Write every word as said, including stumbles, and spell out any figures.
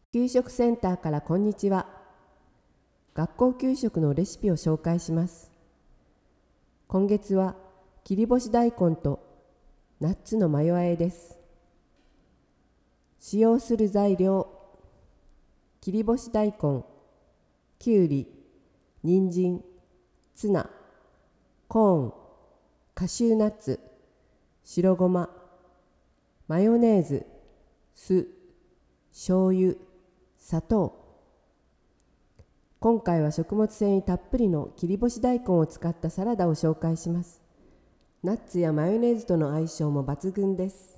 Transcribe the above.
給食センターからこんにちは。学校給食のレシピを紹介します。今月は切り干し大根とナッツのマヨ和えです。使用する材料、切り干し大根、きゅうり、人参、ツナ、コーン、カシューナッツ、白ごま、マヨネーズ、酢、醤油、砂糖。今回は食物繊維たっぷりの切り干し大根を使ったサラダを紹介します。ナッツやマヨネーズとの相性も抜群です。